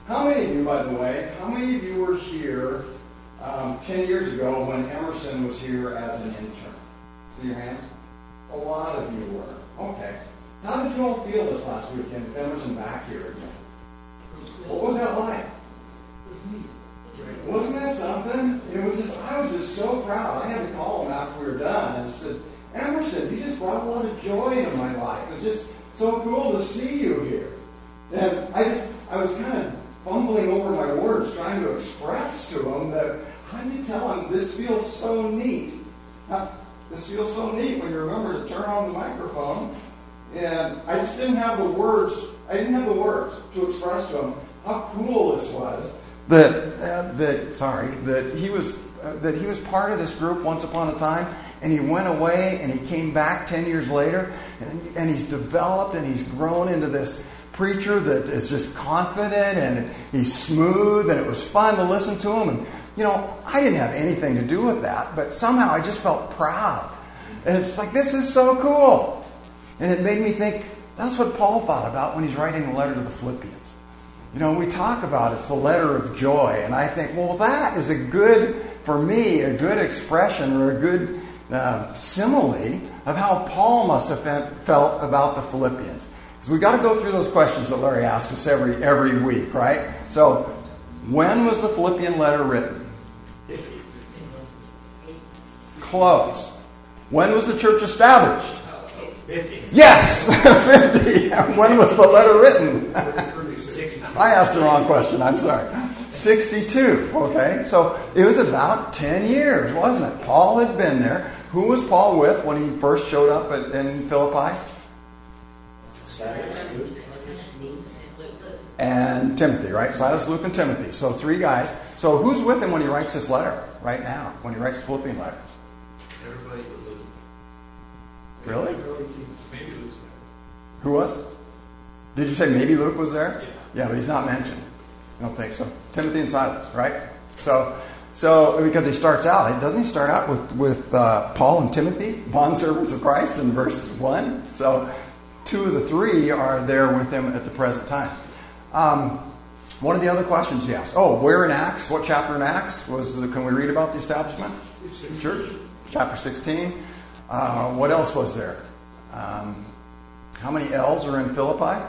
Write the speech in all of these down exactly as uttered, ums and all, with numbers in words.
How many of you, by the way, how many of you were here um, ten years ago when Emerson was here as an intern? See your hands? A lot of you were. Okay. How did you all feel this last weekend with Emerson back here again? What was that like? It was neat. Wasn't that something? It was just, I was just so proud. I had to call him after we were done and said, Emerson, you just brought a lot of joy into my life. It was just so cool to see you here. And I just, I was kind of fumbling over my words, trying to express to him that, how do you tell him this feels so neat? Now, this feels so neat when you remember to turn on the microphone. And I just didn't have the words, I didn't have the words to express to him how cool this was. That, uh, that sorry, that he was uh, that he was part of this group once upon a time, and he went away, and he came back ten years later, and, and he's developed, and he's grown into this preacher that is just confident, and he's smooth, and it was fun to listen to him. And you know, I didn't have anything to do with that, but somehow I just felt proud, and it's just like, this is so cool, and it made me think that's what Paul thought about when he's writing the letter to the Philippians. You know, we talk about it's the letter of joy, and I think, well, that is a good, for me, a good expression or a good uh, simile of how Paul must have felt about the Philippians. Because we've got to go through those questions that Larry asks us every every week, right? So, when was the Philippian letter written? Close. When was the church established? fifty. Yes! fifty. When was the letter written? I asked the wrong question. I'm sorry. sixty-two. Okay, so it was about ten years, wasn't it? Paul had been there. Who was Paul with when he first showed up at, in Philippi? Silas, Luke, and Timothy, right? Silas, Luke, and Timothy. So three guys. So who's with him when he writes this letter right now? When he writes the Philippian letter? Everybody but Luke. Really? Maybe Luke's there. Who was? Did you say maybe Luke was there? Yeah. Yeah, but he's not mentioned. I don't think so. Timothy and Silas, right? So, so because he starts out, doesn't he start out with with uh, Paul and Timothy, bondservants of Christ, in verse one? So, two of the three are there with him at the present time. Um, one of the other questions he asked. Oh, where in Acts? What chapter in Acts was? The, can we read about the establishment? Church, chapter sixteen. Uh, what else was there? Um, how many L's are in Philippi?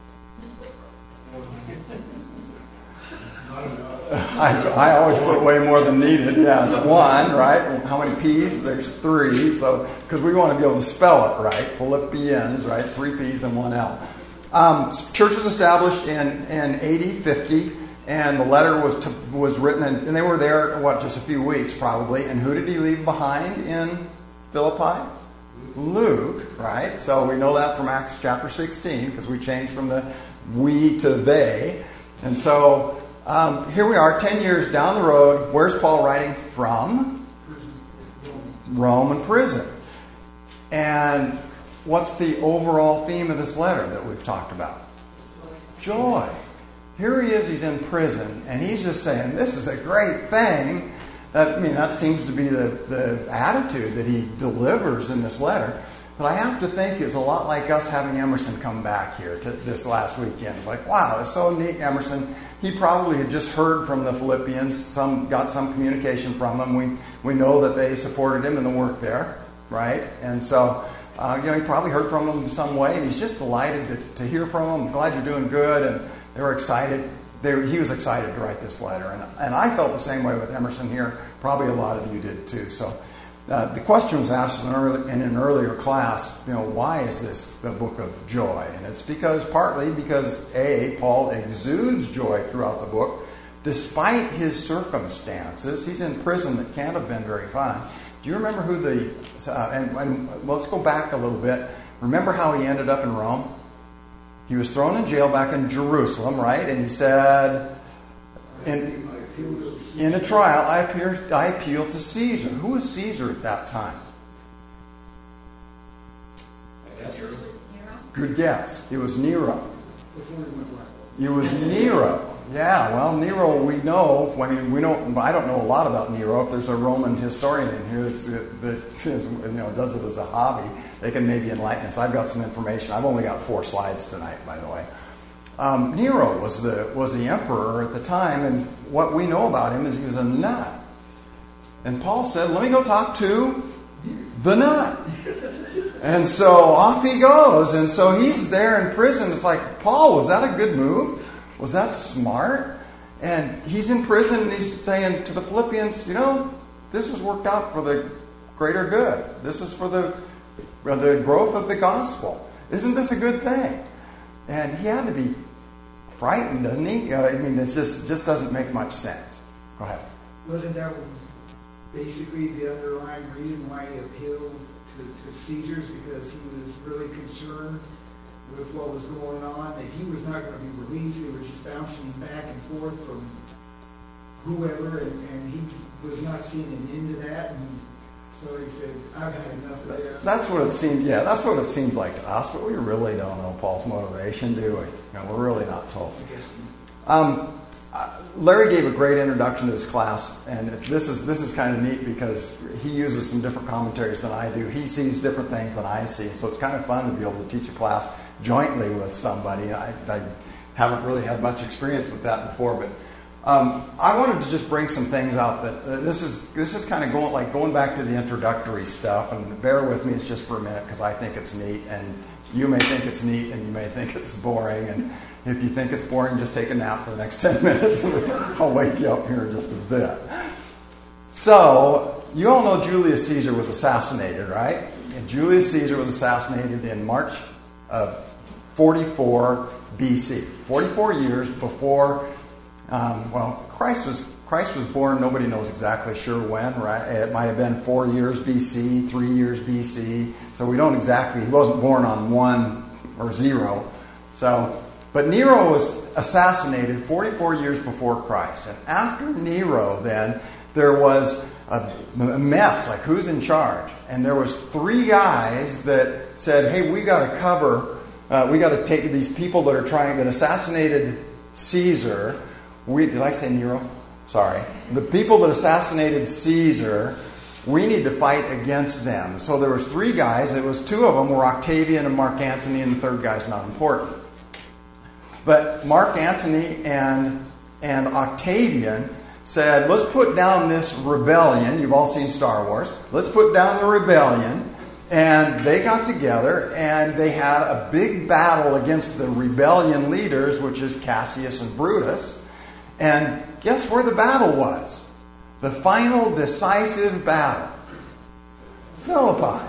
I, I always put way more than needed. Yeah, it's one, right? How many P's? There's three. So, because we want to be able to spell it right. Philippians, right? Three P's and one L. Um, church was established in, in A D fifty, and the letter was to, was written, in, and they were there, what, just a few weeks probably. And who did he leave behind in Philippi? Luke, right? So we know that from Acts chapter sixteen, because we changed from the we to they. And so um, here we are, ten years down the road. Where's Paul writing from? Roman prison. And what's the overall theme of this letter that we've talked about? Joy. Here he is, he's in prison, and he's just saying, this is a great thing. That, I mean, that seems to be the, the attitude that he delivers in this letter. But I have to think it's a lot like us having Emerson come back here to this last weekend. It's like, wow, it's so neat, Emerson. He probably had just heard from the Philippians, some got some communication from them. We we know that they supported him in the work there, right? And so, uh, you know, he probably heard from them in some way, and he's just delighted to, to hear from them. Glad you're doing good, and they were excited. They were, he was excited to write this letter, and and I felt the same way with Emerson here. Probably a lot of you did too. So. Uh, the question was asked in, early, in an earlier class, you know, why is this the book of joy? And it's because, partly because, A, Paul exudes joy throughout the book, despite his circumstances. He's in prison that can't have been very fun. Do you remember who the, uh, and, and well, let's go back a little bit. Remember how he ended up in Rome? He was thrown in jail back in Jerusalem, right? And he said, in... In a trial, I, appear, I appealed to Caesar. Who was Caesar at that time? Good guess. It was Nero. It was Nero. Yeah, well, Nero, we know. I mean, we know. I don't know a lot about Nero. If there's a Roman historian in here that's, that is, you know, does it as a hobby, they can maybe enlighten us. I've got some information. I've only got four slides tonight, by the way. Um, Nero was the was the emperor at the time, and what we know about him is he was a nut. And Paul said, let me go talk to the nut. And so off he goes. And so he's there in prison. It's like, Paul, was that a good move? Was that smart? And he's in prison and he's saying to the Philippians, you know, this has worked out for the greater good. This is for the, the growth of the gospel. Isn't this a good thing? And he had to be frightened, doesn't he? Uh, I mean, it just, just doesn't make much sense. Go ahead. Wasn't that basically the underlying reason why he appealed to, to Caesar's? Because he was really concerned with what was going on, that he was not going to be released. They were just bouncing him back and forth from whoever, and, and he was not seeing an end to that. And so he said, I've had enough of this. That's what it seemed, yeah, that's what it seems like to us, but we really don't know Paul's motivation, do we? You know, we're really not told. Um, Larry gave a great introduction to this class, and it's, this is this is kind of neat because he uses some different commentaries than I do. He sees different things than I see, so it's kind of fun to be able to teach a class jointly with somebody. I, I haven't really had much experience with that before, but um, I wanted to just bring some things out that uh, this is this is kind of going like going back to the introductory stuff, and bear with me, it's just for a minute because I think it's neat, and you may think it's neat, and you may think it's boring, and if you think it's boring, just take a nap for the next ten minutes. I'll wake you up here in just a bit. So, you all know Julius Caesar was assassinated, right? And Julius Caesar was assassinated in March of forty-four B C. forty-four years before, um, well, Christ was Christ was born. Nobody knows exactly sure when, right? It might have been four years B C, three years B C. So we don't exactly, he wasn't born on one or zero. So... But Nero was assassinated forty-four years before Christ. And after Nero, then, there was a mess, like who's in charge? And there was three guys that said, hey, we got to cover, uh, we got to take these people that are trying, that assassinated Caesar. We, did I say Nero? Sorry. The people that assassinated Caesar, we need to fight against them. So there was three guys. It was two of them were Octavian and Mark Antony, and the third guy's not important. But Mark Antony and, and Octavian said, let's put down this rebellion. You've all seen Star Wars. Let's put down the rebellion. And they got together and they had a big battle against the rebellion leaders, which is Cassius and Brutus. And guess where the battle was? The final decisive battle. Philippi.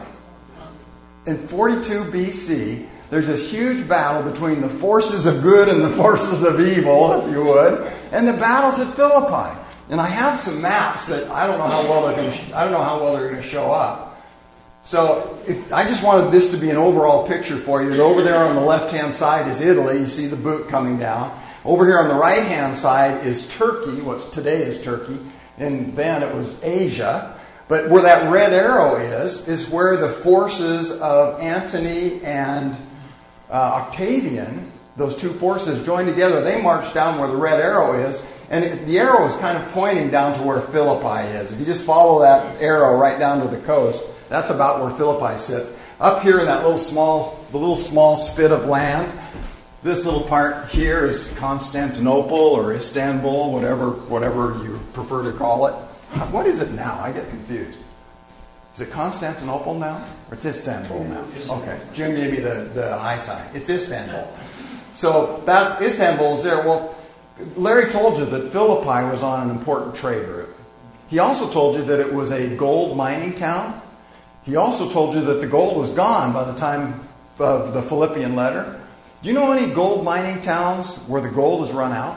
In forty-two B C, there's this huge battle between the forces of good and the forces of evil, if you would, and the battle's at Philippi. And I have some maps that I don't know how well they're going to. I don't know how well they're going to show up. So if, I just wanted this to be an overall picture for you. That over there on the left-hand side is Italy. You see the boot coming down. Over here on the right-hand side is Turkey. What today is Turkey, and then it was Asia. But where that red arrow is is where the forces of Antony and Uh, Octavian, those two forces joined together. They marched down where the red arrow is, and it, the arrow is kind of pointing down to where Philippi is. If you just follow that arrow right down to the coast, that's about where Philippi sits. Up here in that little small, the little small spit of land, this little part here is Constantinople or Istanbul, whatever, whatever you prefer to call it. What is it now? I get confused. Is it Constantinople now? Or it's Istanbul now? Okay. Jim gave me the, the high sign. It's Istanbul. So that's Istanbul is there. Well, Larry told you that Philippi was on an important trade route. He also told you that it was a gold mining town. He also told you that the gold was gone by the time of the Philippian letter. Do you know any gold mining towns where the gold has run out?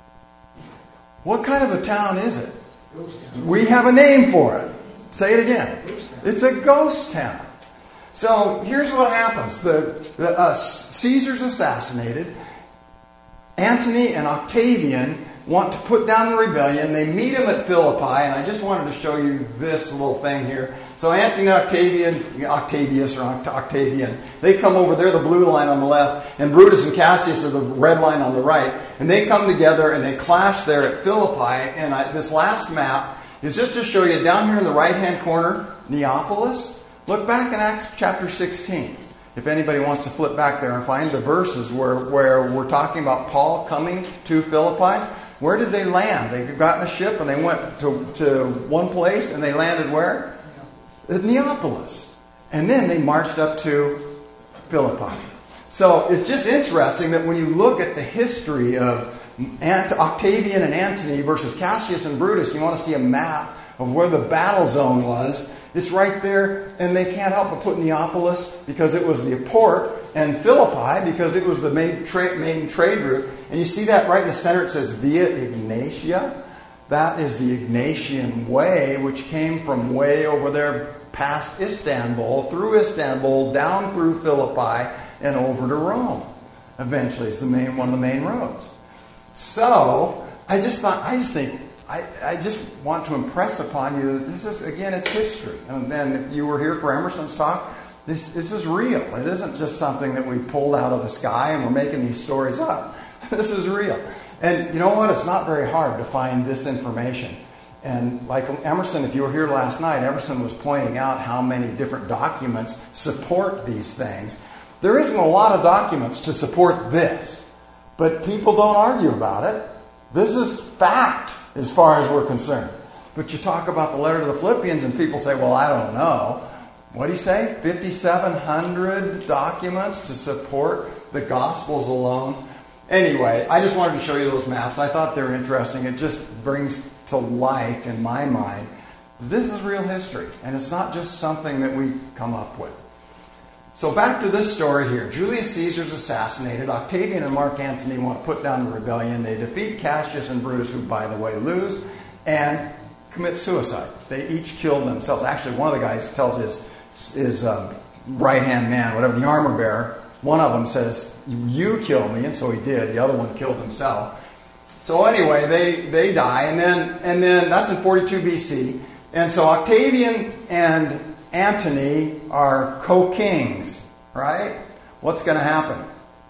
What kind of a town is it? We have a name for it. Say it again. It's a ghost town. So here's what happens. The, the uh, Caesar's assassinated. Antony and Octavian want to put down the rebellion. They meet him at Philippi, and I just wanted to show you this little thing here. So Antony and Octavian, Octavius or Octavian, they come over. They're the blue line on the left, and Brutus and Cassius are the red line on the right. And they come together and they clash there at Philippi. And I, this last map is just to show you down here in the right-hand corner, Neapolis. Look back in Acts chapter sixteen. If anybody wants to flip back there and find the verses where, where we're talking about Paul coming to Philippi, where did they land? They got in a ship and they went to, to one place and they landed where? At Neapolis. And then they marched up to Philippi. So it's just interesting that when you look at the history of Ant- Octavian and Antony versus Cassius and Brutus, you want to see a map of where the battle zone was. It's right there, and they can't help but put Neapolis because it was the port, and Philippi because it was the main, tra- main trade route. And you see that right in the center, it says Via Ignatia. That is the Ignatian Way, which came from way over there past Istanbul, through Istanbul, down through Philippi, and over to Rome. Eventually, it's the main one of the main roads. So, I just thought, I just think, I, I just want to impress upon you that this is, again, it's history. And then if you were here for Emerson's talk, this, this is real. It isn't just something that we pulled out of the sky and we're making these stories up. This is real. And you know what? It's not very hard to find this information. And like Emerson, if you were here last night, Emerson was pointing out how many different documents support these things. There isn't a lot of documents to support this, but people don't argue about it. This is fact as far as we're concerned. But you talk about the letter to the Philippians and people say, well, I don't know. What do you say? fifty-seven hundred documents to support the Gospels alone? Anyway, I just wanted to show you those maps. I thought they were interesting. It just brings to life in my mind, this is real history. And it's not just something that we come up with. So back to this story here. Julius Caesar's assassinated. Octavian and Mark Antony want to put down the rebellion. They defeat Cassius and Brutus, who, by the way, lose, and commit suicide. They each kill themselves. Actually, one of the guys tells his, his uh, right-hand man, whatever, the armor bearer, one of them says, you kill me, and so he did. The other one killed himself. So anyway, they, they die, and then, and then that's in forty-two B C. And so Octavian and Antony are co-kings, right? What's going to happen?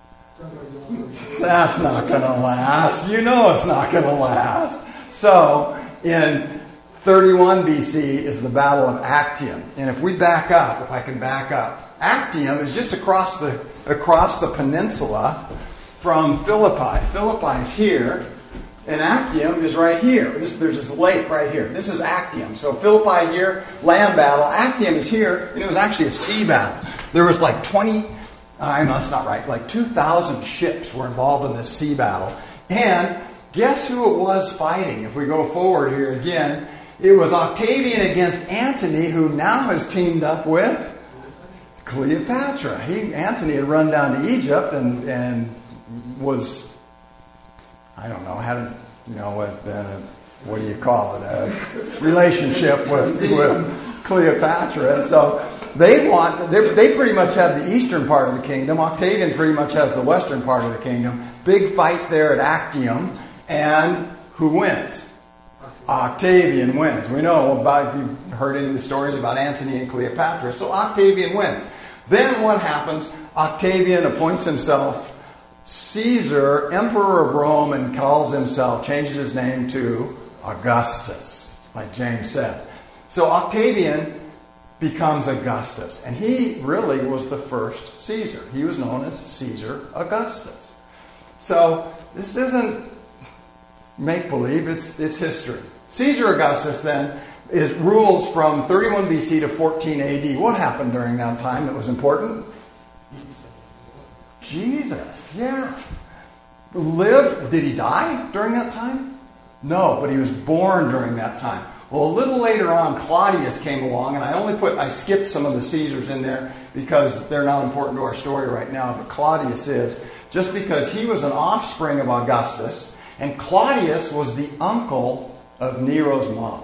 That's not going to last. You know it's not going to last. So in thirty-one B C is the Battle of Actium. And if we back up, if I can back up, Actium is just across the across the peninsula from Philippi. Philippi is here, and Actium is right here. This, there's this lake right here. This is Actium. So Philippi here, land battle. Actium is here, and it was actually a sea battle. There was like twenty, I know that's not right, like two thousand ships were involved in this sea battle. And guess who it was fighting? If we go forward here again, it was Octavian against Antony, who now has teamed up with Cleopatra. He, Antony had run down to Egypt and, and was, I don't know, had a, you know, a, a, what do you call it, a relationship with, with Cleopatra. So they want, they, they pretty much have the eastern part of the kingdom. Octavian pretty much has the western part of the kingdom. Big fight there at Actium. And who wins? Octavian wins. We know about, you've heard any of the stories about Antony and Cleopatra. So Octavian wins. Then what happens? Octavian appoints himself Caesar, Emperor of Rome, and calls himself, changes his name to Augustus, like James said. So Octavian becomes Augustus. And he really was the first Caesar. He was known as Caesar Augustus. So this isn't make-believe, it's, it's history. Caesar Augustus then is rules from thirty-one B C to fourteen A D. What happened during that time that was important? Jesus, yes. Lived, did he die during that time? No, but he was born during that time. Well, a little later on, Claudius came along, and I only put, I skipped some of the Caesars in there because they're not important to our story right now, but Claudius is, just because he was an offspring of Augustus, and Claudius was the uncle of Nero's mom.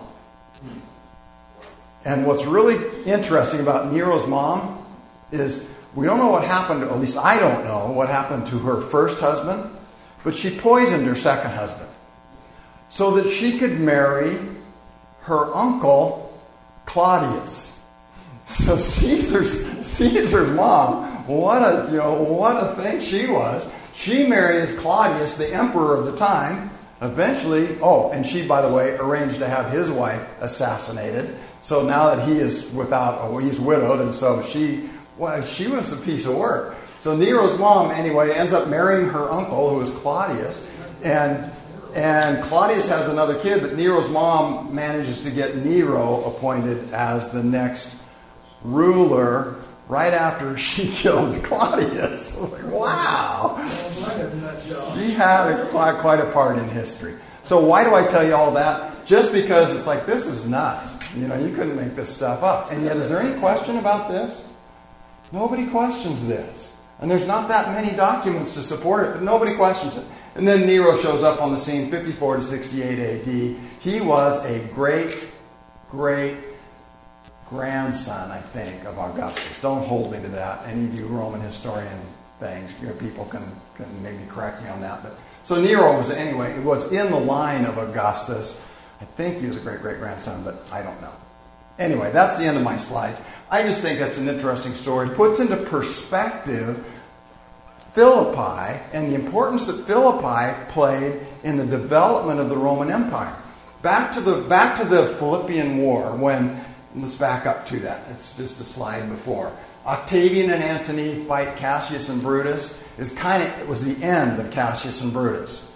And what's really interesting about Nero's mom is we don't know what happened, at least I don't know what happened to her first husband, but she poisoned her second husband so that she could marry her uncle Claudius. So Caesar's Caesar's mom, what a you know what a thing she was. She marries Claudius, the emperor of the time. Eventually, oh, and she, by the way, arranged to have his wife assassinated. So now that he is without, oh, he's widowed, and so she Well, she was a piece of work. So Nero's mom, anyway, ends up marrying her uncle, who is Claudius. And and Claudius has another kid, but Nero's mom manages to get Nero appointed as the next ruler right after she killed Claudius. I was like, wow. She had a, quite, quite a part in history. So why do I tell you all that? Just because it's like, this is nuts. You know, you couldn't make this stuff up. And yet, is there any question about this? Nobody questions this. And there's not that many documents to support it, but nobody questions it. And then Nero shows up on the scene, fifty-four to sixty-eight A D. He was a great, great grandson, I think, of Augustus. Don't hold me to that. Any of you Roman historian things, you know, people can, can maybe correct me on that. But so Nero was, anyway, was in the line of Augustus. I think he was a great-great-grandson, but I don't know. Anyway, that's the end of my slides. I just think that's an interesting story. It puts into perspective Philippi and the importance that Philippi played in the development of the Roman Empire. Back to the back to the Philippian War, when, let's back up to that. It's just a slide before. Octavian and Antony fight Cassius and Brutus. Is kind of it was the end of Cassius and Brutus.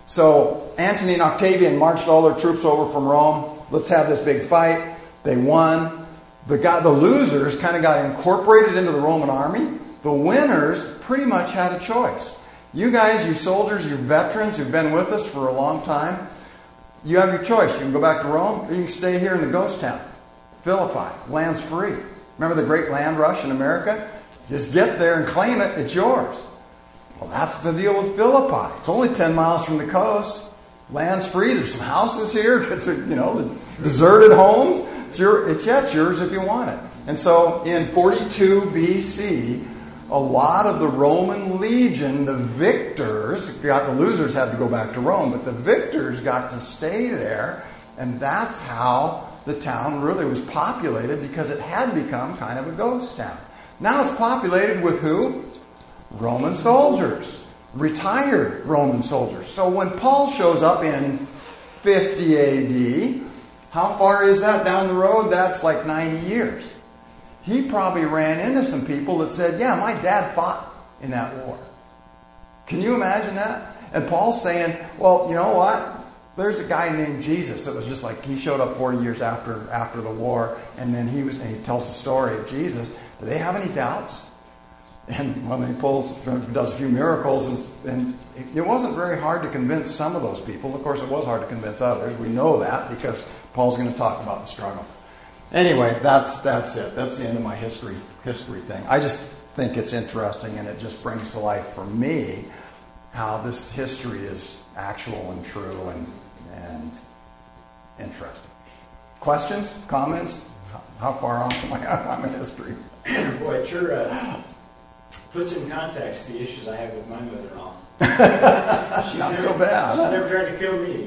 So Antony and Octavian marched all their troops over from Rome. Let's have this big fight. They won. The guy, the losers kind of got incorporated into the Roman army. The winners pretty much had a choice. You guys, you soldiers, you veterans who've been with us for a long time, you have your choice. You can go back to Rome, or you can stay here in the ghost town. Philippi, land's free. Remember the great land rush in America? Just get there and claim it. It's yours. Well, that's the deal with Philippi. It's only ten miles from the coast. Land's free. There's some houses here. It's a, you know, the deserted homes. It's your. It's yeah, it's yours if you want it. And so in forty-two B C, a lot of the Roman legion, the victors, got the losers had to go back to Rome, but the victors got to stay there, and that's how the town really was populated, because it had become kind of a ghost town. Now it's populated with who? Roman soldiers. Retired Roman soldiers. So when Paul shows up in fifty A D, how far is that down the road? That's like ninety years. He probably ran into some people that said, yeah, my dad fought in that war. Can you imagine that? And Paul's saying, well, you know what? There's a guy named Jesus that was just like, he showed up forty years after after the war, and then he was, and he tells the story of Jesus. Do they have any doubts? And when he pulls, does a few miracles, and, and it wasn't very hard to convince some of those people. Of course, it was hard to convince others. We know that because Paul's going to talk about the struggles. Anyway, that's that's it. That's the end of my history history thing. I just think it's interesting, and it just brings to life for me how this history is actual and true and and interesting. Questions? Comments? How far off am I on history? Boy, it sure uh, puts in context the issues I have with my mother-in-law. She's Not never, so bad. She's never tried to kill me.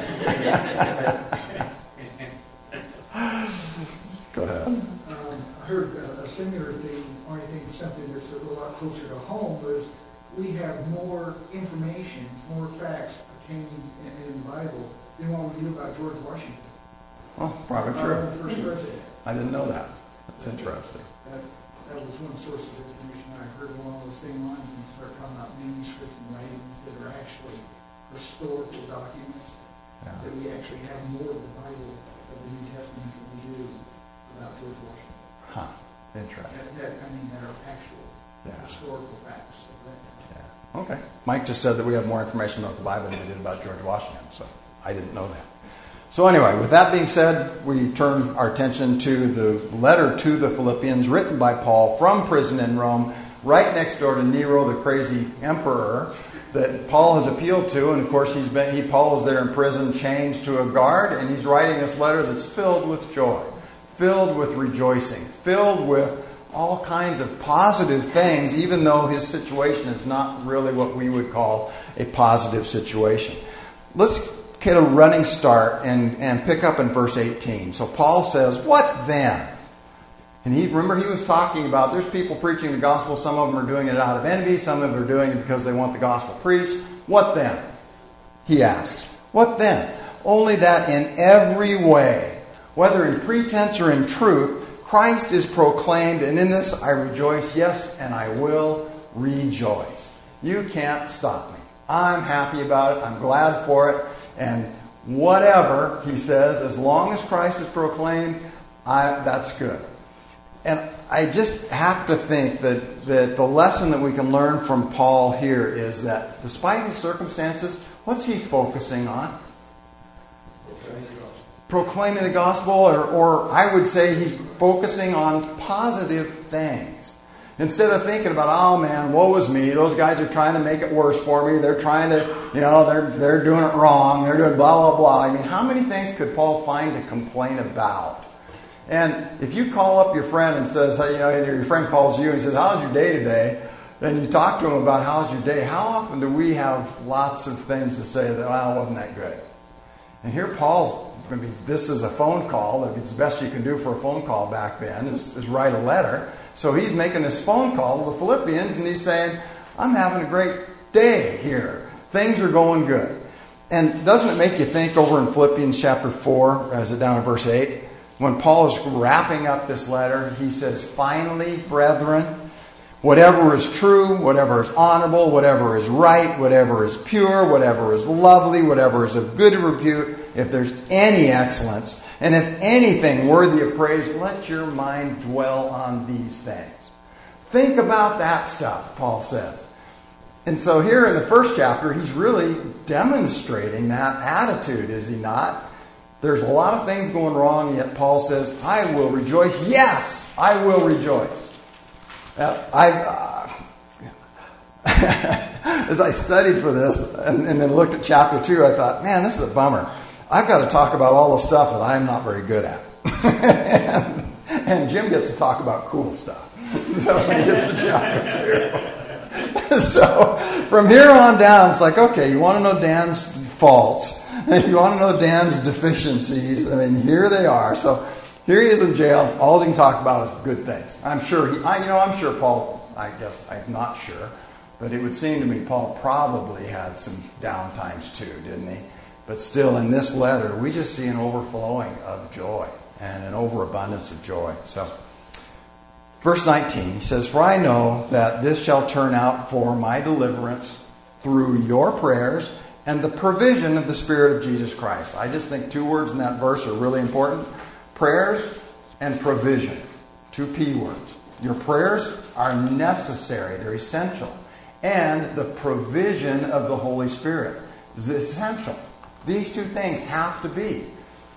Go ahead. Um, I heard uh, a similar thing, or I think something that's a lot closer to home, was we have more information, more facts pertaining in, in the Bible than what we do about George Washington. Well, probably Our true. first president. I didn't know that. That's interesting. That, that was one source of information I heard along those same lines, and start talking about manuscripts and writings that are actually historical documents, Yeah. that we actually have more of the Bible of the New Testament than we do about George Washington. Huh. Interesting. That, that, I mean, that are actual Yeah. historical facts of that. Yeah. Okay. Mike just said that we have more information about the Bible than we did about George Washington, so I didn't know that. So anyway, with that being said, we turn our attention to the letter to the Philippians written by Paul from prison in Rome, right next door to Nero, the crazy emperor that Paul has appealed to. And of course, he's been he Paul is there in prison, chained to a guard, and he's writing this letter that's filled with joy, filled with rejoicing, filled with all kinds of positive things, even though his situation is not really what we would call a positive situation. Let's get a running start and, and pick up in verse eighteen. So Paul says, what then? And he remember he was talking about there's people preaching the gospel. Some of them are doing it out of envy. Some of them are doing it because they want the gospel preached. What then? He asks. What then? Only that in every way, whether in pretense or in truth, Christ is proclaimed, and in this I rejoice, yes, and I will rejoice. You can't stop me. I'm happy about it. I'm glad for it. And whatever, he says, as long as Christ is proclaimed, I, that's good. And I just have to think that, that the lesson that we can learn from Paul here is that despite his circumstances, what's he focusing on? Proclaiming the gospel, or, or I would say he's focusing on positive things. Instead of thinking about, oh man, woe is me, those guys are trying to make it worse for me, they're trying to, you know, they're they're doing it wrong, they're doing blah, blah, blah. I mean, how many things could Paul find to complain about? And if you call up your friend and says, you know, your friend calls you and says, how's your day today? And you talk to him about how's your day, how often do we have lots of things to say that, well, it wasn't that good? And here Paul's, I mean, this is a phone call. It's the best you can do for a phone call back then is, is write a letter. So he's making this phone call to the Philippians and he's saying, I'm having a great day here. Things are going good. And doesn't it make you think over in Philippians chapter four, as it down in verse eight, when Paul is wrapping up this letter, he says, finally, brethren, whatever is true, whatever is honorable, whatever is right, whatever is pure, whatever is lovely, whatever is of good repute, if there's any excellence, and if anything worthy of praise, let your mind dwell on these things. Think about that stuff, Paul says. And so here in the first chapter, he's really demonstrating that attitude, is he not? There's a lot of things going wrong, yet Paul says, I will rejoice. Yes, I will rejoice. Now, I, uh, as I studied for this and, and then looked at chapter two, I thought, man, this is a bummer. I've got to talk about all the stuff that I'm not very good at. and, and Jim gets to talk about cool stuff. So he gets to chapter two. So from here on down, it's like, okay, you want to know Dan's faults. You want to know Dan's deficiencies. I mean, here they are. So here he is in jail. All he can talk about is good things. I'm sure he, I, you know, I'm sure Paul, I guess I'm not sure, but it would seem to me Paul probably had some down times too, didn't he? But still, in this letter, we just see an overflowing of joy and an overabundance of joy. So, verse nineteen, he says, for I know that this shall turn out for my deliverance through your prayers and the provision of the Spirit of Jesus Christ. I just think two words in that verse are really important. Prayers and provision. Two P words. Your prayers are necessary. They're essential. And the provision of the Holy Spirit is essential. These two things have to be.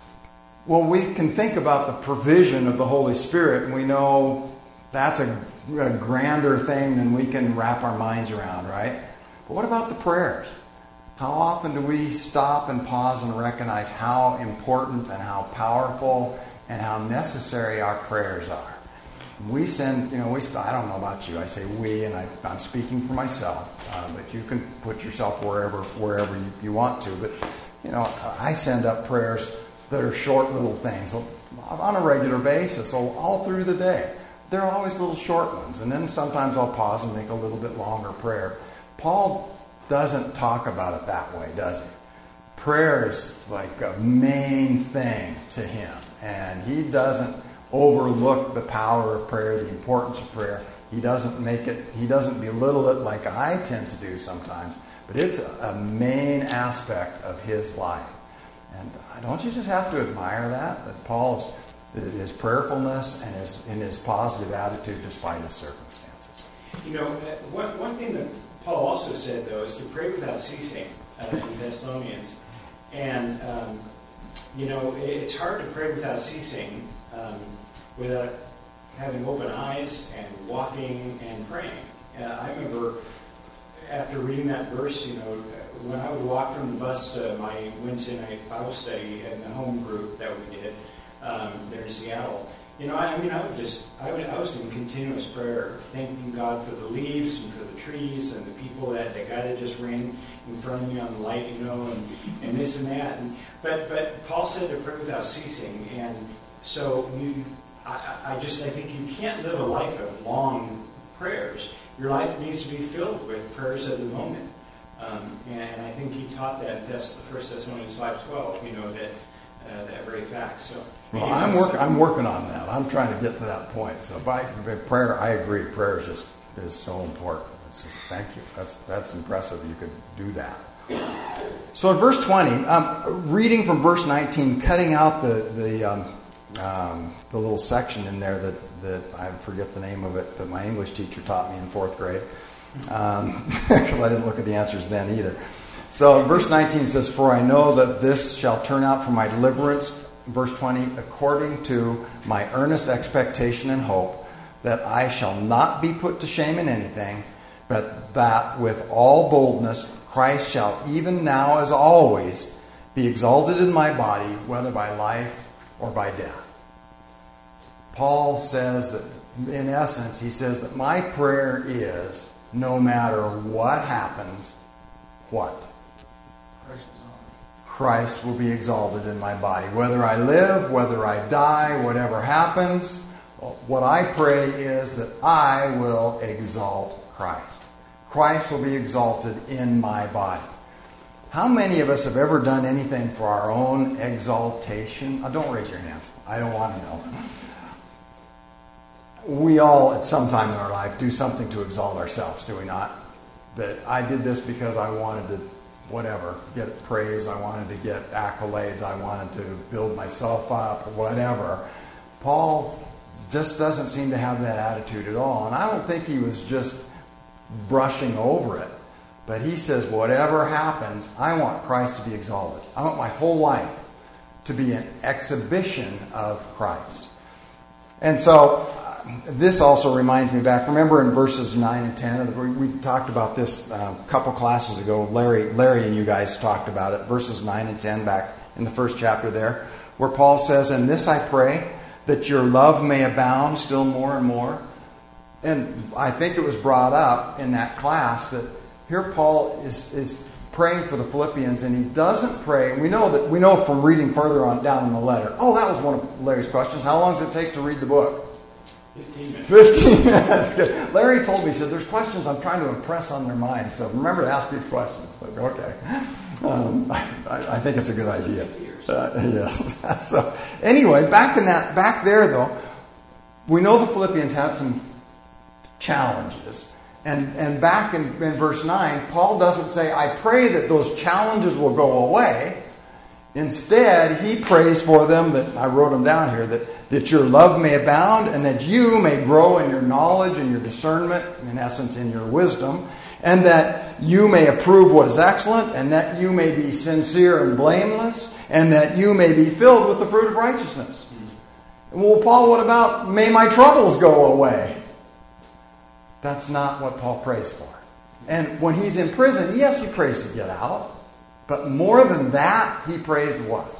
Well, we can think about the provision of the Holy Spirit, and we know that's a, a grander thing than we can wrap our minds around, right? But what about the prayers? How often do we stop and pause and recognize how important and how powerful and how necessary our prayers are? We send, you know, we. I don't know about you. I say we, and I, I'm speaking for myself. Uh, but you can put yourself wherever wherever you, you want to. But, you know, I send up prayers that are short little things on a regular basis, so all through the day. They're always little short ones. And then sometimes I'll pause and make a little bit longer prayer. Paul doesn't talk about it that way, does he? Prayer is like a main thing to him. And he doesn't overlook the power of prayer, the importance of prayer. He doesn't make it, he doesn't belittle it like I tend to do sometimes. But it's a main aspect of his life. And don't you just have to admire that? That Paul's, his prayerfulness and his, and his positive attitude despite his circumstances. You know, one, one thing that Paul also said, though, is to pray without ceasing uh, in Thessalonians. And, um, you know, it's hard to pray without ceasing, um, without having open eyes and walking and praying. Uh, I remember after reading that verse, you know, when I would walk from the bus to my Wednesday night Bible study and the home group that we did um, there in Seattle, you know, I, I mean, I would just, I would, I was in continuous prayer, thanking God for the leaves and for the trees and the people that, that God had just ran in front of me on the light, you know, and, and this and that. And, but, but Paul said to pray without ceasing, and so you, I, I just, I think you can't live a life of long prayers. Your life needs to be filled with prayers of the moment. Um, and I think he taught that. That's the First Thessalonians five twelve. You know that uh, that very fact. So, Well, I'm work, I'm working on that. I'm trying to get to that point. So by, by prayer, I agree. Prayer is just is so important. It's just, thank you. That's that's impressive. You could do that. So in verse twenty, um, reading from verse nineteen, cutting out the the um, um, the little section in there that, that I forget the name of it, that my English teacher taught me in fourth grade, because um, I didn't look at the answers then either. So verse nineteen says, "For I know that this shall turn out for my deliverance," verse twenty, "according to my earnest expectation and hope, that I shall not be put to shame in anything, but that with all boldness Christ shall even now as always be exalted in my body, whether by life or by death." Paul says that, in essence, he says that my prayer is, no matter what happens, what? Christ is on. Christ will be exalted in my body. Whether I live, whether I die, whatever happens, what I pray is that I will exalt Christ. Christ will be exalted in my body. How many of us have ever done anything for our own exaltation? Oh, don't raise your hands. I don't want to know. We all, at some time in our life, do something to exalt ourselves, do we not? That I did this because I wanted to, whatever, get praise, I wanted to get accolades, I wanted to build myself up, whatever. Paul just doesn't seem to have that attitude at all. And I don't think he was just brushing over it. But he says, whatever happens, I want Christ to be exalted. I want my whole life to be an exhibition of Christ. And so this also reminds me back, remember in verses nine and ten, we, we talked about this a couple classes ago. Larry, Larry and you guys talked about it, verses nine and ten back in the first chapter there, where Paul says, "And this I pray, that your love may abound still more and more." And I think it was brought up in that class that here Paul is, is praying for the Philippians, and he doesn't pray. And we know that we know from reading further on down in the letter. Oh, that was one of Larry's questions. How long does it take to read the book? Fifteen minutes. Fifteen minutes. Good. Larry told me, he said, "There's questions I'm trying to impress on their minds, so remember to ask these questions." Like, okay. Um, I, I think it's a good idea. Uh, yes. So anyway, back in that, back there though, we know the Philippians had some challenges. And and back in, in verse nine, Paul doesn't say, "I pray that those challenges will go away." Instead, he prays for them, that I wrote them down here, that, that your love may abound and that you may grow in your knowledge and your discernment, in essence, in your wisdom, and that you may approve what is excellent, and that you may be sincere and blameless, and that you may be filled with the fruit of righteousness. Well, Paul, what about may my troubles go away? That's not what Paul prays for. And when he's in prison, yes, he prays to get out. But more than that, he prays what?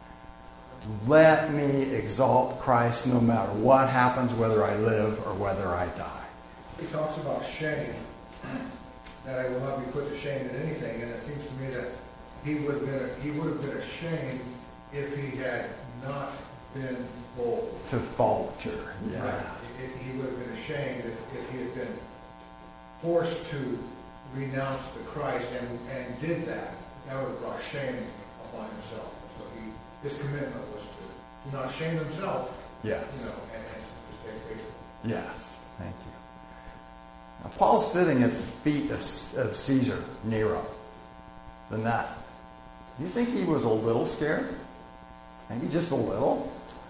Let me exalt Christ no matter what happens, whether I live or whether I die. He talks about shame, that I will not be put to shame in anything, and it seems to me that he would have been a, he would have been ashamed if he had not been bold. To falter, yeah. Right. He, he would have been ashamed if, if he had been forced to renounce the Christ and, and did that. That would have brought shame upon himself. So he, his commitment was to do not shame himself. Yes. You know, and, and to stay faithful. Yes. Thank you. Now, Paul's sitting at the feet of, of Caesar Nero, the nut. Do you think he was a little scared? Maybe just a little?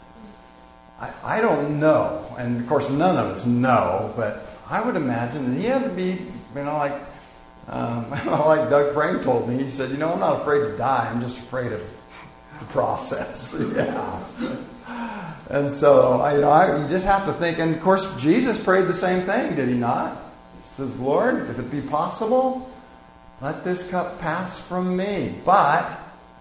I, I don't know. And, of course, none of us know. But I would imagine that he had to be, you know, like, um, like Doug Frame told me. He said, you know, I'm not afraid to die. I'm just afraid of the process. Yeah. And so, I, you know, I, you just have to think. And, of course, Jesus prayed the same thing, did he not? He says, Lord, if it be possible, let this cup pass from me. But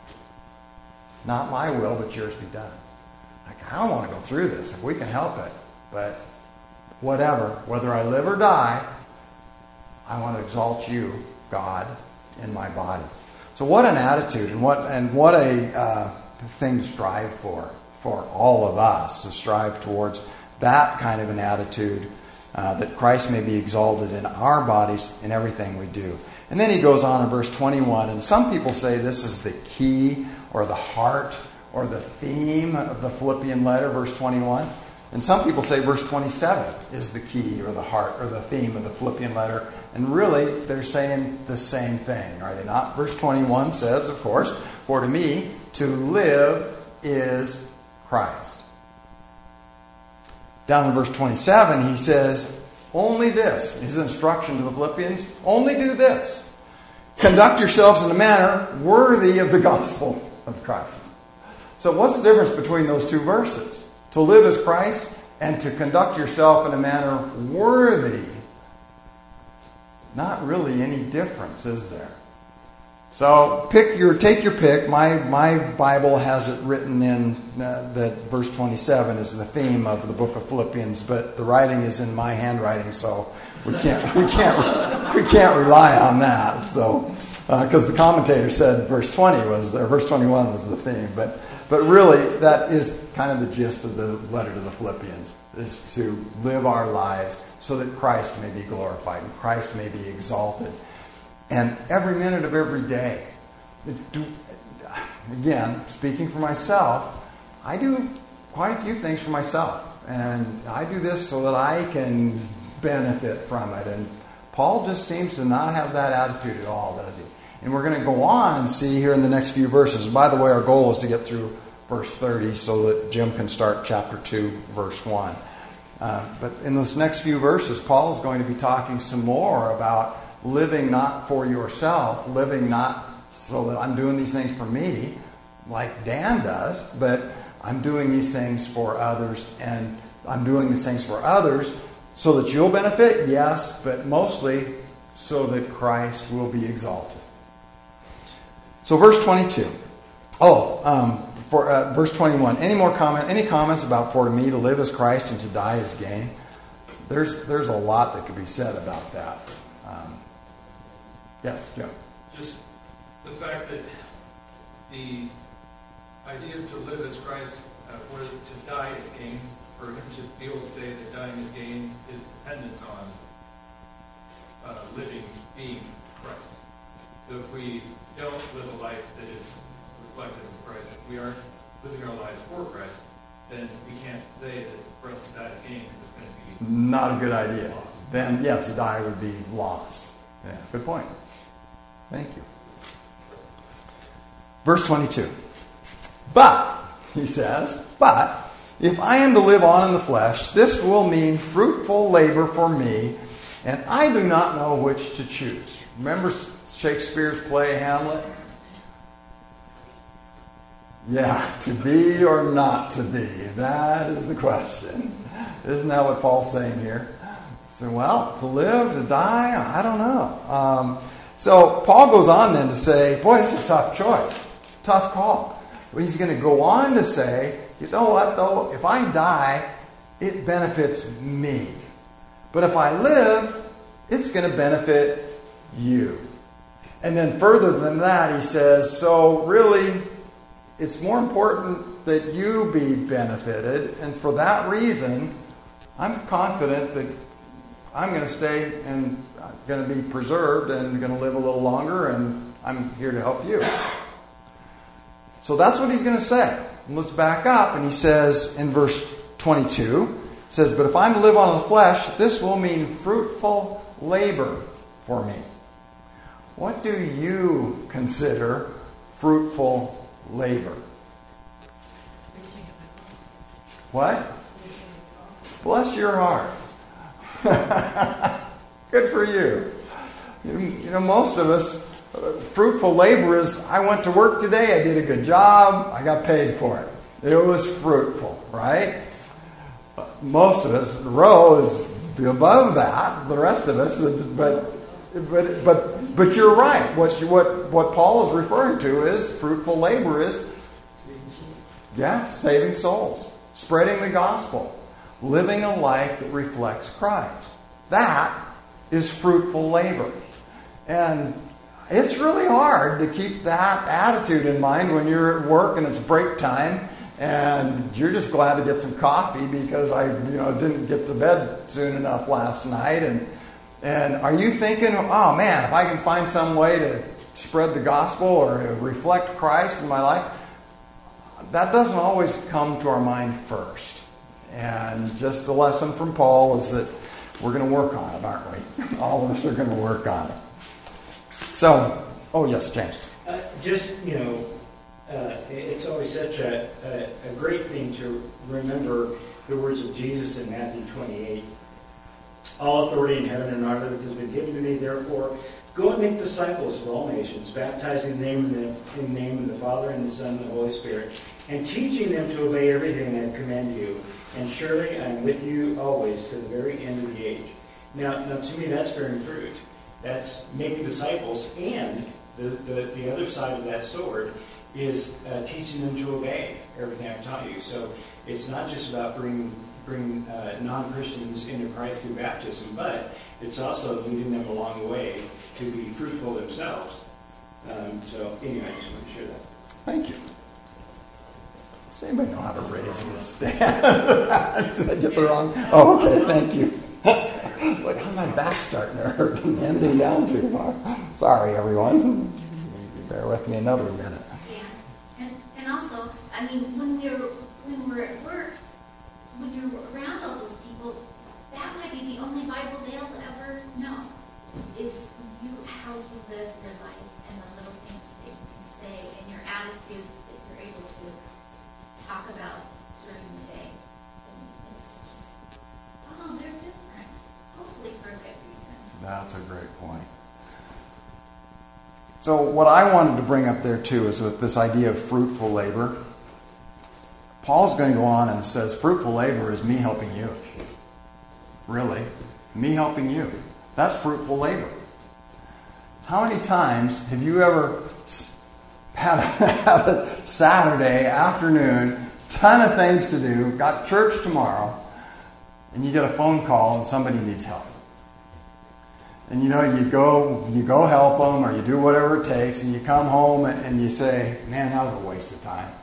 not my will, but yours be done. Like, I don't want to go through this if we can help it. But whatever, whether I live or die, I want to exalt you, God, in my body. So what an attitude, and what and what a uh, thing to strive for, for all of us, to strive towards that kind of an attitude, uh, that Christ may be exalted in our bodies in everything we do. And then he goes on in verse twenty-one, and some people say this is the key or the heart or the theme of the Philippian letter, verse twenty-one. And some people say verse twenty-seven is the key or the heart or the theme of the Philippian letter. And really, they're saying the same thing, are they not? Verse twenty-one says, of course, for to me, to live is Christ. Down in verse twenty-seven, he says, only this, his instruction to the Philippians, only do this. Conduct yourselves in a manner worthy of the gospel of Christ. So what's the difference between those two verses? To live as Christ and to conduct yourself in a manner worthy. Not really any difference, is there? So pick your, take your pick. My my Bible has it written in uh, that verse twenty-seven is the theme of the book of Philippians, but the writing is in my handwriting, so we can't we can't we can't rely on that. So because uh, the commentator said verse twenty was there, verse twenty-one was the theme, but but really that is kind of the gist of the letter to the Philippians, is to live our lives so that Christ may be glorified and Christ may be exalted. And every minute of every day, do, again, speaking for myself, I do quite a few things for myself. And I do this so that I can benefit from it. And Paul just seems to not have that attitude at all, does he? And we're going to go on and see here in the next few verses. By the way, our goal is to get through verse thirty so that Jim can start chapter two, verse one. Uh, but in this next few verses, Paul is going to be talking some more about living not for yourself, living not so that I'm doing these things for me, like Dan does, but I'm doing these things for others, and I'm doing these things for others so that you'll benefit, yes, but mostly so that Christ will be exalted. So verse twenty-two. Oh, um, for uh, verse twenty-one. Any more comment? Any comments about for to me to live as Christ and to die as gain? There's there's a lot that could be said about that. Um, yes, Joe. Just the fact that the idea to live as Christ, uh, or to die as gain, for him to be able to say that dying is gain is dependent on uh, living, being Christ. So if we don't live a life that is reflective of Christ, if we aren't living our lives for Christ, then we can't say that for us to die as gain because it's going to be not a good idea. loss. Then, yeah, to die would be loss. Yeah, good point. Thank you. Verse twenty-two. But, he says, but if I am to live on in the flesh, this will mean fruitful labor for me, and I do not know which to choose. Remember Shakespeare's play Hamlet? Yeah, to be or not to be. That is the question. Isn't that what Paul's saying here? So, well, to live, to die, I don't know. Um, so Paul goes on then to say, boy, this is a tough choice. Tough call. But he's going to go on to say, you know what, though? If I die, it benefits me. But if I live, it's going to benefit you. And then further than that, he says, so really, it's more important that you be benefited. And for that reason, I'm confident that I'm going to stay and I'm going to be preserved and going to live a little longer, and I'm here to help you. So that's what he's going to say. And let's back up. And he says in verse twenty-two, he says, but if I'm to live on the flesh, this will mean fruitful labor for me. What do you consider fruitful labor? What? Bless your heart. Good for you. You know, most of us, uh, fruitful labor is, I went to work today, I did a good job, I got paid for it. It was fruitful, right? Most of us, Roe is above that, the rest of us, but but but but you're right. What you, what what Paul is referring to is fruitful labor is, yeah, saving souls, spreading the gospel, living a life that reflects Christ. That is fruitful labor. And it's really hard to keep that attitude in mind when you're at work and it's break time and you're just glad to get some coffee because I, you know, didn't get to bed soon enough last night. And and are you thinking, oh man, if I can find some way to spread the gospel or to reflect Christ in my life, that doesn't always come to our mind first. And just the lesson from Paul is that we're going to work on it, aren't we? All of us are going to work on it. So, oh yes, James. Uh, just, you know, uh, it's always such a, a, a great thing to remember the words of Jesus in Matthew twenty-eight. All authority in heaven and on earth has been given to me, therefore, go and make disciples of all nations, baptizing them in the, in the name of the Father and the Son and the Holy Spirit, and teaching them to obey everything I command you. And surely I am with you always to the very end of the age. Now, now to me, that's bearing fruit. That's making disciples, and the, the, the other side of that sword is uh, teaching them to obey everything I've taught you. So it's not just about bringing bring uh, non-Christians into Christ through baptism, but it's also leading them along the way to be fruitful themselves. Um, so anyway, I just want to share that. Thank you. Does anybody know how to raise this stand? Did I get the wrong? Oh, okay, thank you. It's like, how my back starting to hurt and bending down too far. Sorry, everyone. Bear with me another minute. Yeah, and and also, I mean, when we're when we're at work, when you're around all those people, that might be the only Bible they'll ever know. Is you how you live your life and the little things that you can say and your attitudes that you're able to talk about during the day. And it's just, oh, they're different. Hopefully for a good reason. That's a great point. So what I wanted to bring up there too is with this idea of fruitful labor. Paul's going to go on and says, fruitful labor is me helping you. Really? Me helping you. That's fruitful labor. How many times have you ever had a, had a Saturday afternoon, ton of things to do, got church tomorrow, and you get a phone call and somebody needs help? And you know, you go you go help them, or you do whatever it takes, and you come home and you say, man, that was a waste of time.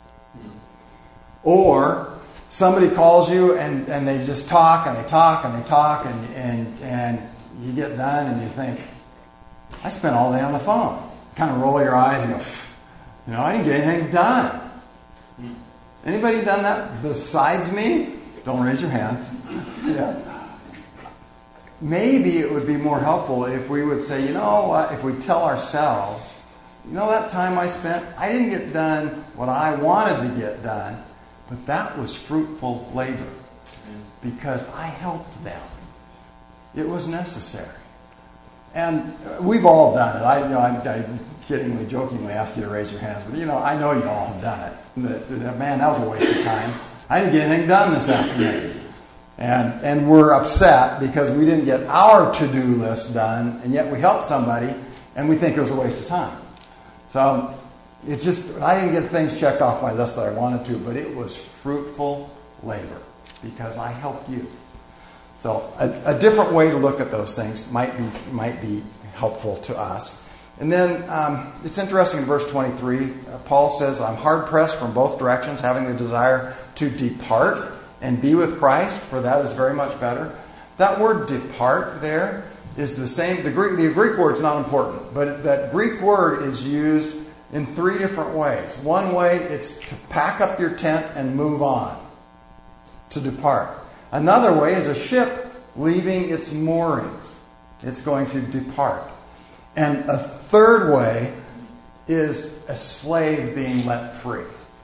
Or somebody calls you and, and they just talk and they talk and they talk and, and and you get done and you think, I spent all day on the phone. Kind of roll your eyes and go, you know, I didn't get anything done. Anybody done that besides me? Don't raise your hands. Yeah. Maybe it would be more helpful if we would say, you know what, if we tell ourselves, you know, that time I spent, I didn't get done what I wanted to get done, but that was fruitful labor because I helped them. It was necessary. And we've all done it. I, you know, I, I kiddingly, jokingly ask you to raise your hands, but you know, I know you all have done it. That, that, man, that was a waste of time. I didn't get anything done this afternoon. And and we're upset because we didn't get our to-do list done, and yet we helped somebody, and we think it was a waste of time. So it's just, I didn't get things checked off my list that I wanted to, but it was fruitful labor because I helped you. So a, a different way to look at those things might be might be helpful to us. And then um, it's interesting in verse twenty-three, uh, Paul says, I'm hard-pressed from both directions, having the desire to depart and be with Christ, for that is very much better. That word depart there is the same. The Greek, the Greek word's not important, but that Greek word is used in three different ways. One way, it's to pack up your tent and move on, to depart. Another way is a ship leaving its moorings. It's going to depart. And a third way is a slave being let free.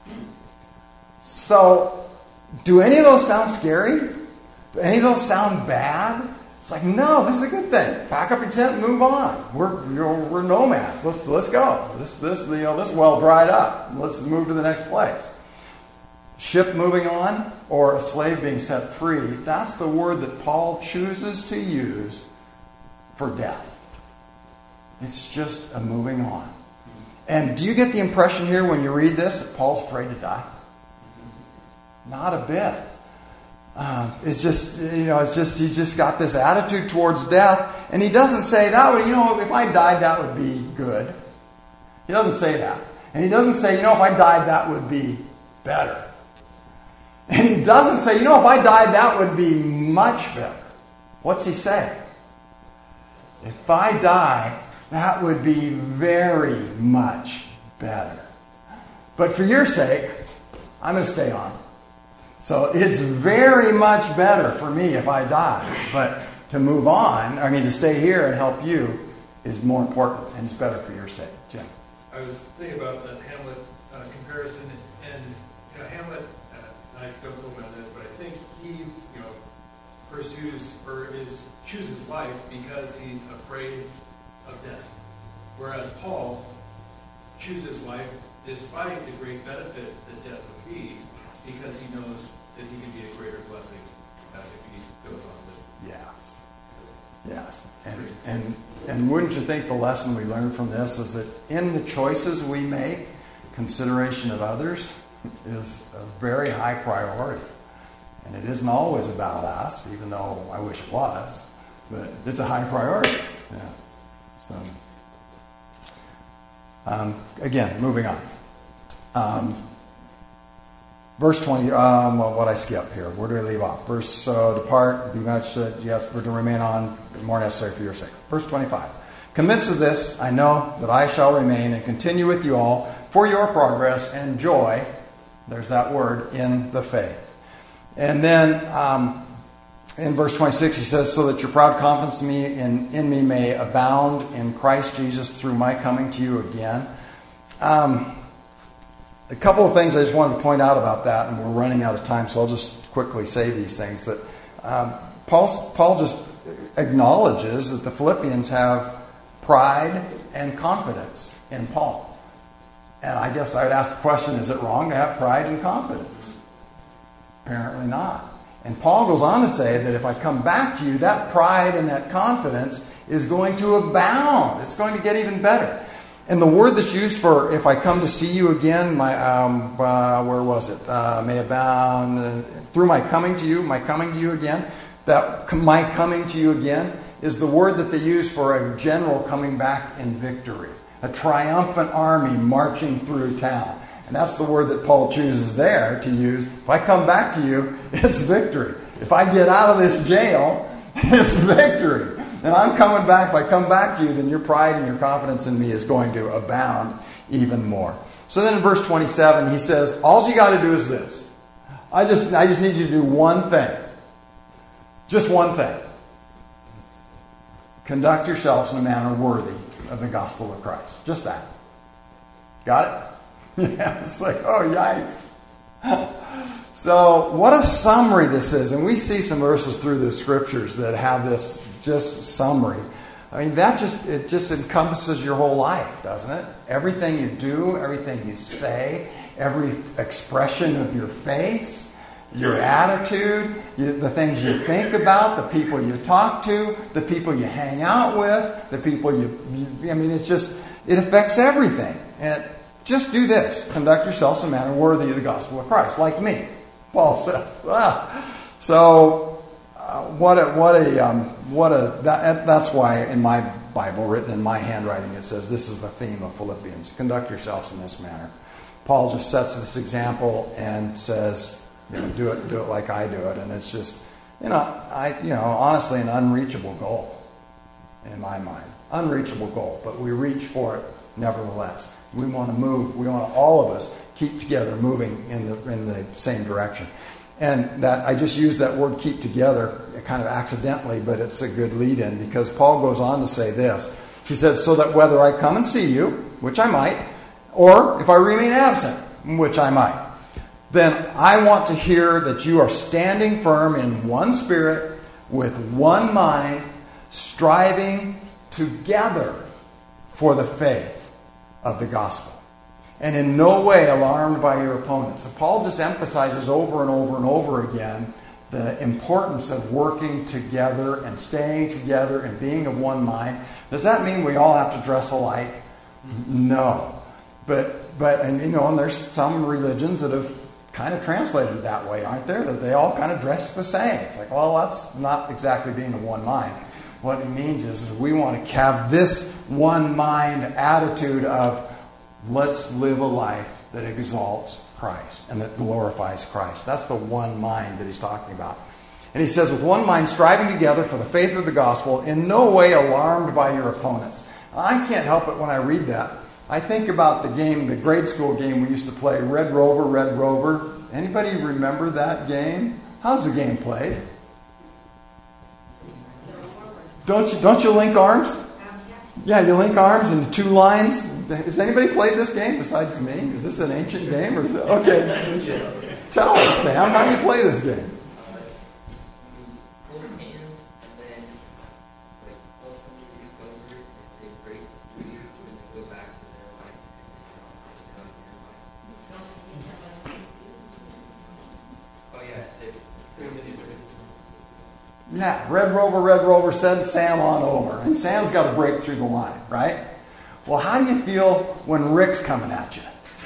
So, do any of those sound scary? Do any of those sound bad? It's like, no, this is a good thing. Pack up your tent and move on. We're you're, we're nomads. Let's let's go. This this you know this well dried up. Let's move to the next place. Ship moving on or a slave being set free. That's the word that Paul chooses to use for death. It's just a moving on. And do you get the impression here when you read this that Paul's afraid to die? Not a bit. Um, it's just, you know, it's just, he's just got this attitude towards death. And he doesn't say, that would, you know, if I died, that would be good. He doesn't say that. And he doesn't say, you know, if I died, that would be better. And he doesn't say, you know, if I died, that would be much better. What's he say? If I die, that would be very much better. But for your sake, I'm going to stay on. So it's very much better for me if I die. But to move on, I mean to stay here and help you, is more important, and it's better for your sake. Jim? I was thinking about the Hamlet uh, comparison, and you know, Hamlet, uh, I don't know about this, but I think he, you know, pursues or is chooses life because he's afraid of death, whereas Paul chooses life despite the great benefit that death would be, because he knows that he can be a greater blessing uh, if he goes on living. Yes. Yes. And, and and wouldn't you think the lesson we learn from this is that in the choices we make, consideration of others is a very high priority. And it isn't always about us, even though I wish it was, but it's a high priority. Yeah. So, um, again, moving on. Um, verse twenty, um, well, what I skip here. Where do I leave off? Verse, uh, depart, be much that you have to remain on, more necessary for your sake. Verse twenty-five. Convinced of this, I know that I shall remain and continue with you all for your progress and joy, there's that word, in the faith. And then um, in verse twenty-six, he says, so that your proud confidence in me, in, in me may abound in Christ Jesus through my coming to you again. Um, a couple of things I just wanted to point out about that, and we're running out of time, so I'll just quickly say these things. That um, Paul, Paul just acknowledges that the Philippians have pride and confidence in Paul. And I guess I would ask the question, is it wrong to have pride and confidence? Apparently not. And Paul goes on to say that if I come back to you, that pride and that confidence is going to abound. It's going to get even better. And the word that's used for if I come to see you again, my um, uh, where was it? Uh, may abound uh, through my coming to you, my coming to you again. That my coming to you again is the word that they use for a general coming back in victory, a triumphant army marching through town. And that's the word that Paul chooses there to use. If I come back to you, it's victory. If I get out of this jail, it's victory. And I'm coming back. If I come back to you, then your pride and your confidence in me is going to abound even more. So then in verse twenty-seven, he says, all you got to do is this. I just, I just need you to do one thing. Just one thing. Conduct yourselves in a manner worthy of the gospel of Christ. Just that. Got it? Yeah, it's like, oh, yikes. So, what a summary this is. And we see some verses through the scriptures that have this just summary. I mean, that just, it just encompasses your whole life, doesn't it? Everything you do, everything you say, every expression of your face, your attitude, you, the things you think about, the people you talk to, the people you hang out with, the people you, you I mean, it's just, it affects everything. And just do this. Conduct yourselves in a manner worthy of the gospel of Christ, like me, Paul says. Ah. So, uh, what a, what a, um, what a, that, that's why in my Bible, written in my handwriting, it says this is the theme of Philippians. Conduct yourselves in this manner. Paul just sets this example and says, you know, do it, do it like I do it. And it's just, you know, I, you know, honestly, an unreachable goal in my mind. Unreachable goal, but we reach for it nevertheless. We want to move. We want to, all of us keep together, moving in the in the same direction. And that I just used that word "keep together" kind of accidentally, but it's a good lead-in because Paul goes on to say this. He said, "So that whether I come and see you, which I might, or if I remain absent, which I might, then I want to hear that you are standing firm in one spirit, with one mind, striving together for the faith of the gospel, and in no way alarmed by your opponents." So Paul just emphasizes over and over and over again the importance of working together and staying together and being of one mind. Does that mean we all have to dress alike? No. But, but and you know, and there's some religions that have kind of translated that way, aren't there? That they all kind of dress the same. It's like, well, that's not exactly being of one mind. What it means is, is we want to have this one mind attitude of let's live a life that exalts Christ and that glorifies Christ. That's the one mind that he's talking about. And he says, with one mind striving together for the faith of the gospel, in no way alarmed by your opponents. I can't help it when I read that I think about the game, the grade school game we used to play, Red Rover, Red Rover. Anybody remember that game? How's the game played? Don't you don't you link arms? Yeah, you link arms in two lines. Has anybody played this game besides me? Is this an ancient game or is it okay? Tell us, Sam, how do you play this game? Yeah, Red Rover, Red Rover, send Sam on over. And Sam's got to break through the line, right? Well, how do you feel when Rick's coming at you?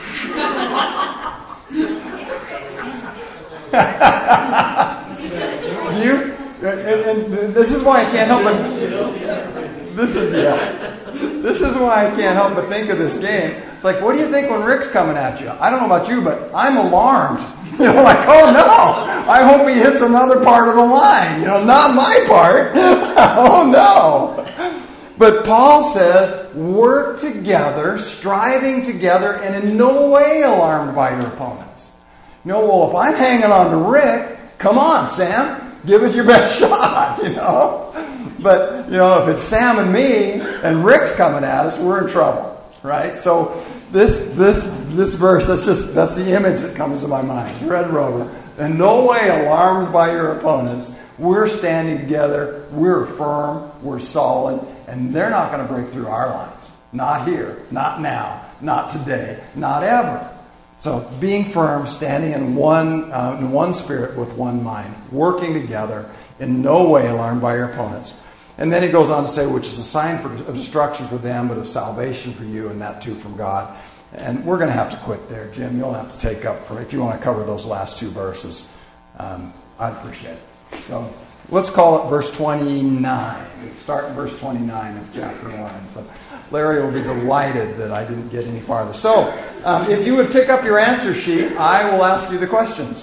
Do you? And, and this is why I can't help but... This is, yeah. This is why I can't help but think of this game. It's like, what do you think when Rick's coming at you? I don't know about you, but I'm alarmed. You know, like, oh no, I hope he hits another part of the line. You know, not my part. Oh no. But Paul says, work together, striving together, and in no way alarmed by your opponents. You know, well, if I'm hanging on to Rick, come on, Sam, give us your best shot, you know. But, you know, if it's Sam and me and Rick's coming at us, we're in trouble, right? So this this this verse, that's just that's the image that comes to my mind. Red Rover. In no way alarmed by your opponents. We're standing together. We're firm. We're solid. And they're not going to break through our lines. Not here. Not now. Not today. Not ever. So being firm, standing in one uh, in one spirit with one mind, working together, in no way alarmed by your opponents. And then he goes on to say, which is a sign for, of destruction for them, but of salvation for you, and that too from God. And we're going to have to quit there, Jim. You'll have to take up for if you want to cover those last two verses. Um, I'd appreciate it. So let's call it verse twenty-nine. Start in verse twenty-nine of chapter one. So Larry will be delighted that I didn't get any farther. So um, if you would pick up your answer sheet, I will ask you the questions.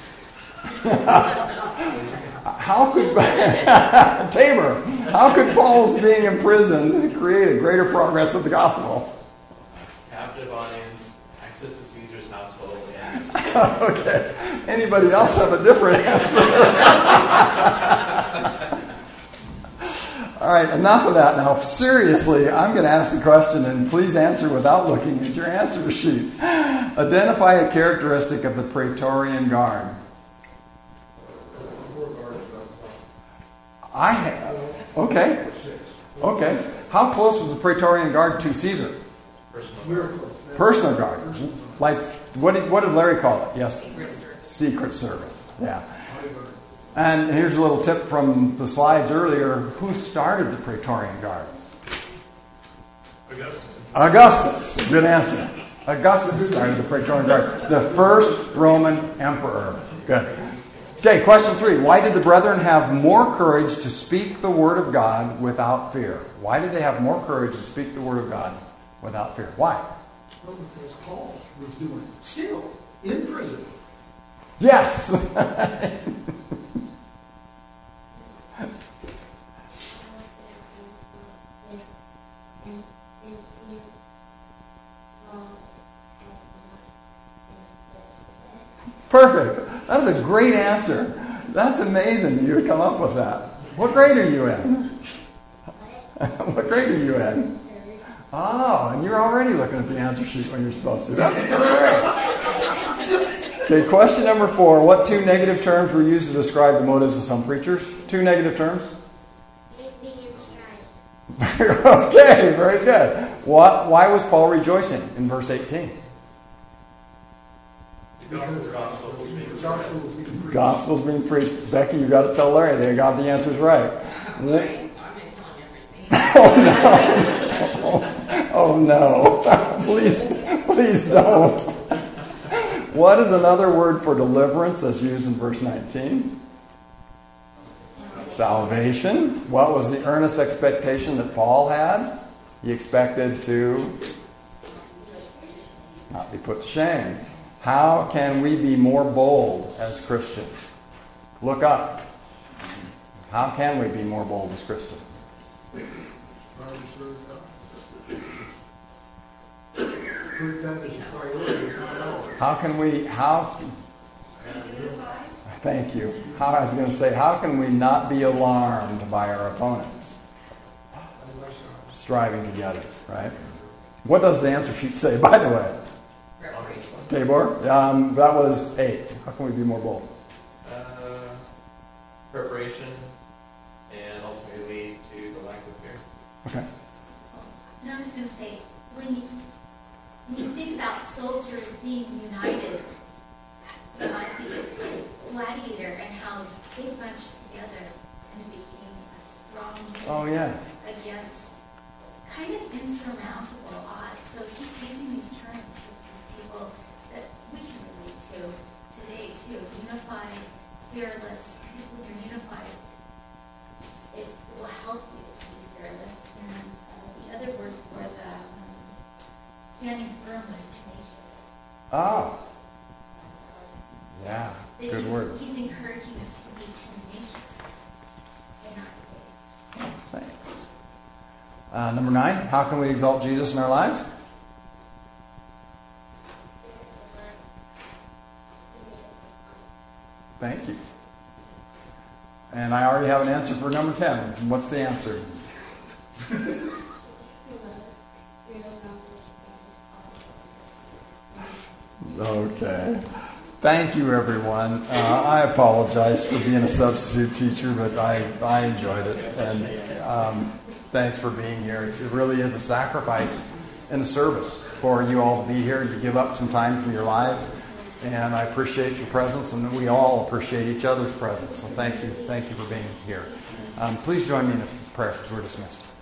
How could Tabor? How could Paul's being imprisoned create a greater progress of the gospel? Captive audience, access to Caesar's household. And Okay. Anybody else have a different answer? All right, enough of that now. Seriously, I'm going to ask the question, and please answer without looking at your answer sheet. Identify a characteristic of the Praetorian Guard. I have. Okay. Okay. How close was the Praetorian Guard to Caesar? Personal. Personal guard. Like, what did, what did Larry call it? Yes. Secret service. Secret service. Yeah. And here's a little tip from the slides earlier. Who started the Praetorian Guard? Augustus. Augustus. Good answer. Augustus started the Praetorian Guard. The first Roman emperor. Good. Okay, question three. Why did the brethren have more courage to speak the word of God without fear? Why did they have more courage to speak the word of God without fear? Why? Well, because Paul was doing it still in prison. Yes. Perfect. That was a great answer. That's amazing that you would come up with that. What grade are you in? What grade are you in? Oh, and you're already looking at the answer sheet when you're supposed to. That's great. Okay, question number four. What two negative terms were used to describe the motives of some preachers? Two negative terms? Okay, very good. What, why was Paul rejoicing in verse eighteen? Because the gospel was being The gospel was being preached. Gospel's being preached. Becky, you got to tell Larry they got the answers right. Right. I'm going to tell him everything. Oh no! Oh no! Please, please don't. What is another word for deliverance that's used in verse nineteen? Salvation. What was the earnest expectation that Paul had? He expected to not be put to shame. How can we be more bold as Christians? Look up. How can we be more bold as Christians? put that as a priority, not ours. How can we, how, thank you. How, I was going to say, how can we not be alarmed by our opponents? Striving together, right? What does the answer sheet say, by the way? Preparation. Tabor? Um, that was eight. How can we be more bold? Uh, preparation and ultimately lead to the lack of fear. Okay. And I was going to say, when you, when you think about soldiers being united, uh, Gladiator and how they bunched together and it became a strong Oh, yeah. against kind of insurmountable odds. So he's using these terms with these people that we can relate to today too. Unified, fearless. Because when you're unified, it will help you to be fearless. And uh, the other word for the um, standing firm was tenacious. Oh. Yeah. That Good he's, word. He's encouraging us to be tenacious in our faith. Thanks. Uh, number nine, how can we exalt Jesus in our lives? Thank you. And I already have an answer for number ten. What's the answer? Okay. Thank you, everyone. Uh, I apologize for being a substitute teacher, but I, I enjoyed it. And um, thanks for being here. It's, it really is a sacrifice and a service for you all to be here. You give up some time from your lives. And I appreciate your presence, and we all appreciate each other's presence. So thank you. Thank you for being here. Um, please join me in a prayer as we're dismissed.